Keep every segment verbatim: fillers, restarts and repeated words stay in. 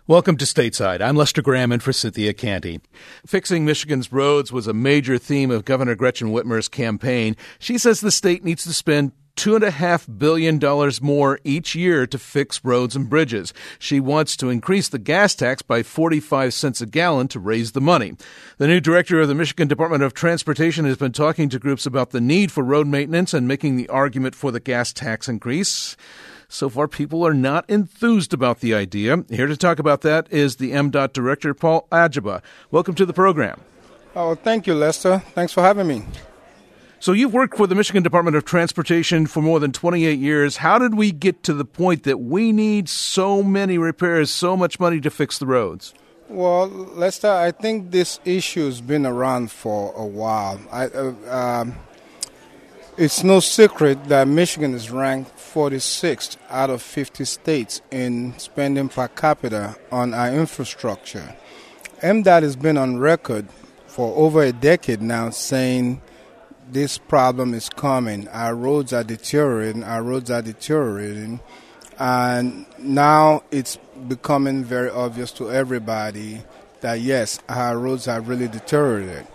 Welcome to Stateside. I'm Lester Graham in for Cynthia Canty. Fixing Michigan's roads was a major theme of Governor Gretchen Whitmer's campaign. She says the state needs to spend two point five billion dollars more each year to fix roads and bridges. She wants to increase the gas tax by forty-five cents a gallon to raise the money. The new director of the Michigan Department of Transportation has been talking to groups about the need for road maintenance and making the argument for the gas tax increase. So far, people are not enthused about the idea. Here to talk about that is the M D O T director, Paul Ajiba. Welcome to the program. Oh, thank you, Lester. Thanks for having me. So you've worked for the Michigan Department of Transportation for more than twenty-eight years. How did we get to the point that we need so many repairs, so much money to fix the roads? Well, Lester, I think this issue has been around for a while. I, uh, um, it's no secret that Michigan is ranked forty-sixth out of fifty states in spending per capita on our infrastructure. M D O T has been on record for over a decade now saying this problem is coming. Our roads are deteriorating, our roads are deteriorating, and now it's becoming very obvious to everybody that yes, our roads are really deteriorated.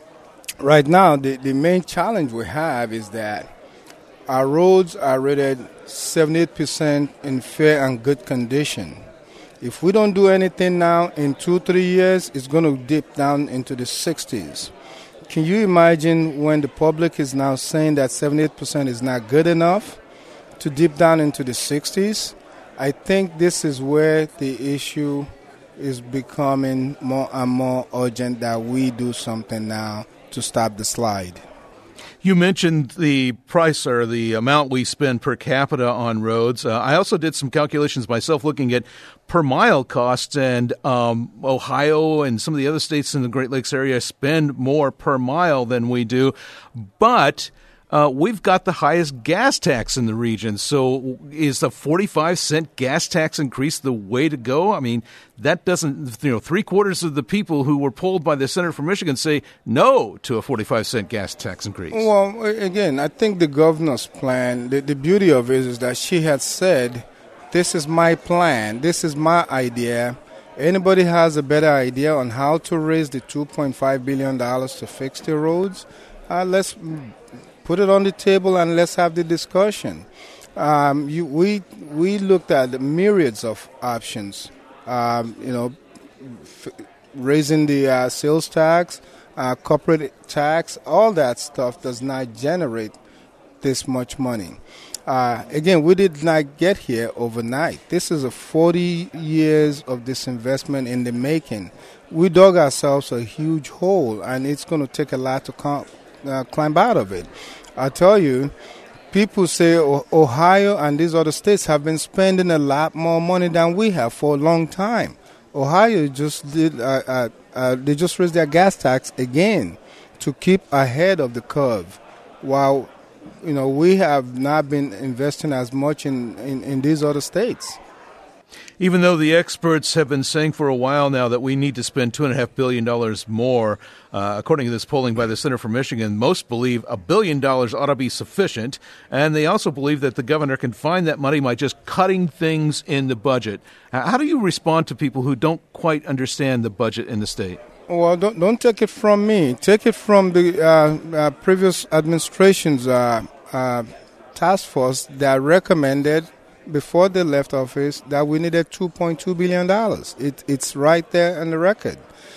Right now, the, the main challenge we have is that our roads are rated seventy-eight percent in fair and good condition. If we don't do anything now, in two, three years, it's going to dip down into the sixties. Can you imagine when the public is now saying that seventy-eight percent is not good enough to dip down into the sixties? I think this is where the issue is becoming more and more urgent that we do something now to stop the slide. You mentioned the price or the amount we spend per capita on roads. Uh, I also did some calculations myself looking at per mile costs, and um, Ohio and some of the other states in the Great Lakes area spend more per mile than we do. But uh, we've got the highest gas tax in the region. So is the forty-five cent gas tax increase the way to go? I mean, that doesn't, you know, three quarters of the people who were polled by the Center for Michigan say no to a forty-five cent gas tax increase. Well, again, I think the governor's plan, the, the beauty of it is that she had said, this is my plan, this is my idea. Anybody has a better idea on how to raise the two point five billion dollars to fix the roads? Uh, let's put it on the table and let's have the discussion. Um, you, we we looked at the myriads of options. Um, you know, f- raising the uh, sales tax, uh, corporate tax, all that stuff does not generate this much money. Uh, again, we did not get here overnight. This is a forty years of disinvestment in the making. We dug ourselves a huge hole, and it's going to take a lot to com- uh, climb out of it. I tell you, people say Ohio and these other states have been spending a lot more money than we have for a long time. Ohio just did, uh, uh, uh, they just raised their gas tax again to keep ahead of the curve, while, you know, we have not been investing as much in, in, in these other states. Even though the experts have been saying for a while now that we need to spend two point five billion dollars more, uh, according to this polling by the Center for Michigan, most believe a billion dollars ought to be sufficient. And they also believe that the governor can find that money by just cutting things in the budget. How do you respond to people who don't quite understand the budget in the state? Well, don't, don't take it from me. Take it from the uh, uh, previous administration's uh, uh, task force that recommended before they left office that we needed two point two billion dollars. It, it's right there on the record.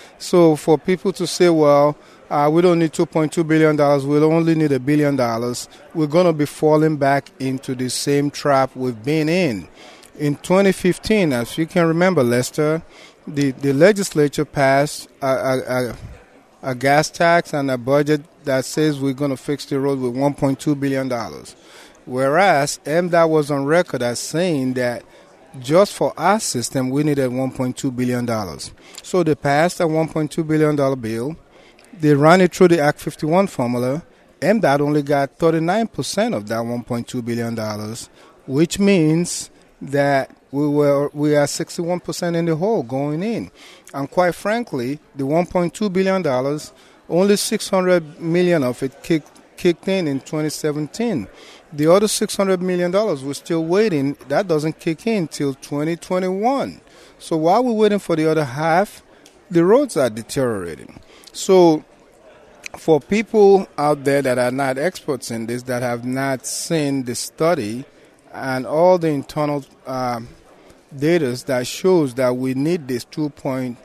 So for people to say, well, uh, we don't need two point two billion dollars, we'll only need a billion dollars, we're going to be falling back into the same trap we've been in. In twenty fifteen, as you can remember, Lester, the, the legislature passed a, a, a, a gas tax and a budget that says we're going to fix the road with one point two billion dollars. Whereas M D O T was on record as saying that just for our system, we needed one point two billion dollars. So they passed a one point two billion dollars bill. They ran it through the Act fifty-one formula. M D O T only got thirty-nine percent of that one point two billion dollars, which means that we were we are sixty-one percent in the hole going in. And quite frankly, the one point two billion dollars, only six hundred million dollars of it kicked, kicked in in twenty seventeen. The other six hundred million dollars, we're still waiting. That doesn't kick in till twenty twenty-one. So while we're waiting for the other half, the roads are deteriorating. So for people out there that are not experts in this, that have not seen the study and all the internal um, data that shows that we need this two point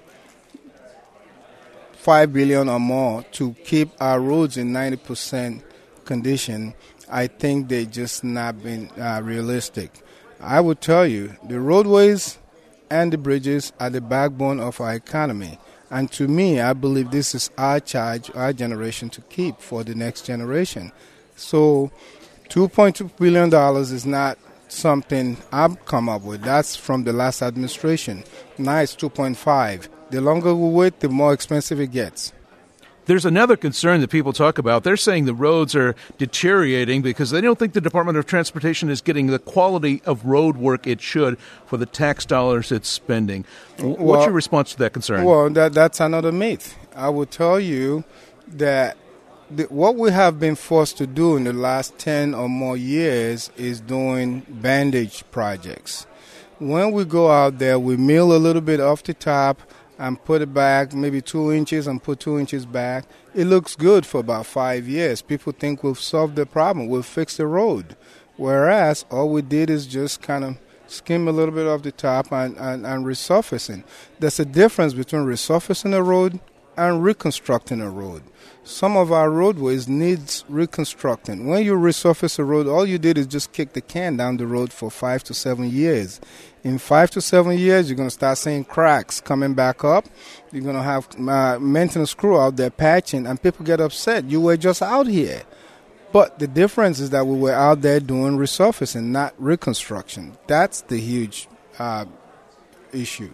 five billion dollars or more to keep our roads in ninety percent condition, I think they just not been uh, realistic. I would tell you, the roadways and the bridges are the backbone of our economy. And to me, I believe this is our charge, our generation to keep for the next generation. So two point two billion dollars is not something I've come up with. That's from the last administration. Now it's two point five. The longer we wait, the more expensive it gets. There's another concern that people talk about. They're saying the roads are deteriorating because they don't think the Department of Transportation is getting the quality of road work it should for the tax dollars it's spending. What's well, your response to that concern? Well, that, that's another myth. I will tell you that the, what we have been forced to do in the last ten or more years is doing bandage projects. When we go out there, we mill a little bit off the top and put it back maybe two inches and put two inches back. It looks good for about five years. People think we've solved the problem. We've fixed the road. Whereas all we did is just kind of skim a little bit off the top and, and, and resurfacing. There's a difference between resurfacing a road and reconstructing a road. Some of our roadways needs reconstructing. When you resurface a road, all you did is just kick the can down the road for five to seven years. In five to seven years, you're going to start seeing cracks coming back up. You're going to have uh, maintenance crew out there patching, and people get upset. You were just out here. But the difference is that we were out there doing resurfacing, not reconstruction. That's the huge uh, issue.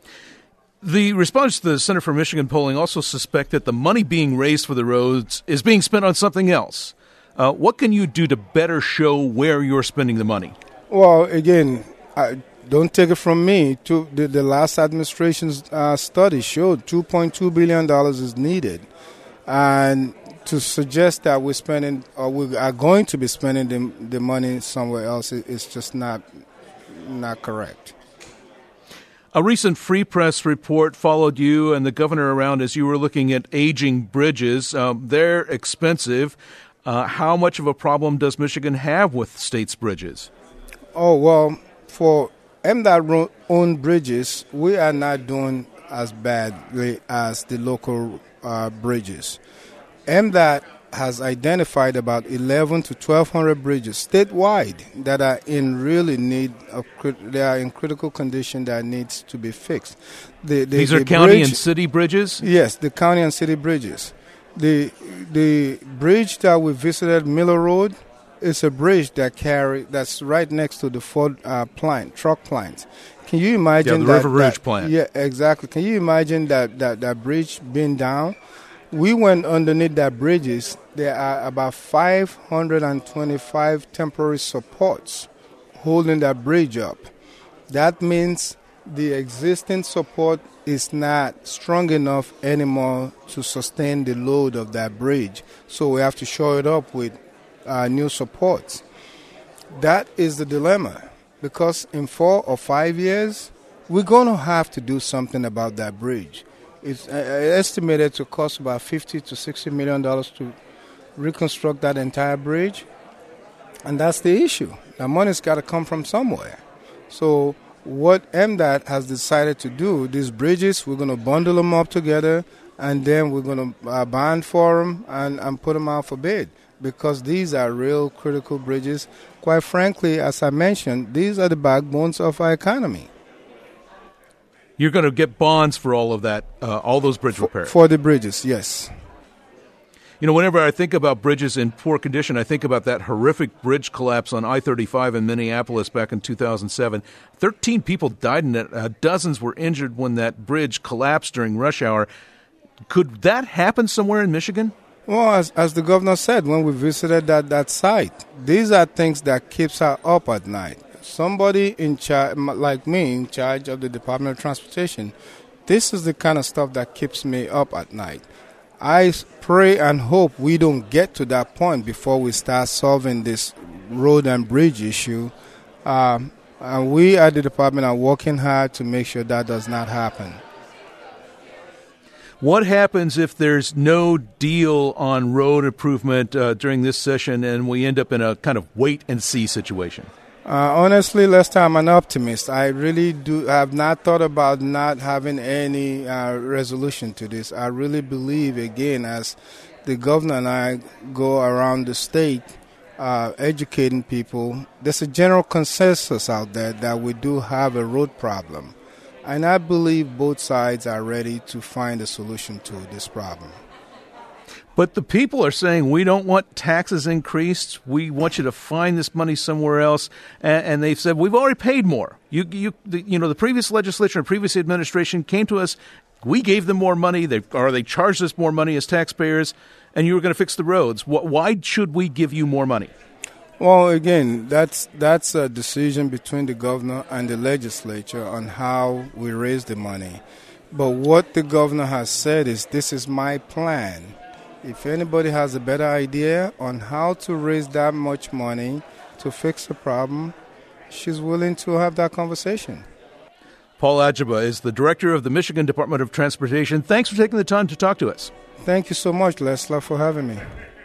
The respondents to the Center for Michigan polling also suspect that the money being raised for the roads is being spent on something else. Uh, what can you do to better show where you're spending the money? Well, again, I, don't take it from me. To, the, the last administration's uh, study showed two point two billion dollars is needed. And to suggest that we're spending, or we are going to be spending the, the money somewhere else is just not not correct. A recent Free Press report followed you and the governor around as you were looking at aging bridges. Um, they're expensive. Uh, how much of a problem does Michigan have with state's bridges? Oh, well, for M D O T-owned bridges, we are not doing as badly as the local uh, bridges. M D O T has identified about eleven to twelve hundred bridges statewide that are in really need of, they are in critical condition that needs to be fixed. The, the, These are the county bridge, and city bridges? Yes, the county and city bridges. The the bridge that we visited, Miller Road, is a bridge that carry that's right next to the Ford uh, plant, truck plant. Can you imagine yeah, the that, River Ridge that, plant? Yeah, exactly. Can you imagine that, that, that bridge being down? We went underneath that bridges. There are about five hundred twenty-five temporary supports holding that bridge up. That means the existing support is not strong enough anymore to sustain the load of that bridge. So we have to shore it up with uh, new supports. That is the dilemma, because in four or five years, we're going to have to do something about that bridge. It's uh, estimated to cost about fifty to sixty million dollars to reconstruct that entire bridge, and that's the issue. The money's got to come from somewhere. So what M D O T has decided to do, these bridges, we're going to bundle them up together, and then we're going to uh, bond for them and, and put them out for bid, because these are real critical bridges. Quite frankly, as I mentioned, these are the backbones of our economy. You're going to get bonds for all of that, uh, all those bridge repairs? For, for the bridges, yes. You know, whenever I think about bridges in poor condition, I think about that horrific bridge collapse on I thirty-five in Minneapolis back in two thousand seven. Thirteen people died in it. Uh, dozens were injured when that bridge collapsed during rush hour. Could that happen somewhere in Michigan? Well, as, as the governor said when we visited that, that site, these are things that keeps her up at night. Somebody in charge, like me, in charge of the Department of Transportation, this is the kind of stuff that keeps me up at night. I pray and hope we don't get to that point before we start solving this road and bridge issue. Um, And we at the department are working hard to make sure that does not happen. What happens if there's no deal on road improvement uh, during this session and we end up in a kind of wait-and-see situation? Uh, honestly, Lester, I'm an optimist. I really do have not thought about not having any uh, resolution to this. I really believe, again, as the governor and I go around the state uh, educating people, there's a general consensus out there that we do have a road problem. And I believe both sides are ready to find a solution to this problem. But the people are saying we don't want taxes increased. We want you to find this money somewhere else. And, and they've said we've already paid more. You, you, the, you know, the previous legislature and previous administration came to us. We gave them more money, they, or they charged us more money as taxpayers, and you were going to fix the roads. Why should we give you more money? Well, again, that's that's a decision between the governor and the legislature on how we raise the money. But what the governor has said is, this is my plan. If anybody has a better idea on how to raise that much money to fix the problem, she's willing to have that conversation. Paul Ajiba is the director of the Michigan Department of Transportation. Thanks for taking the time to talk to us. Thank you so much, Leslie, for having me.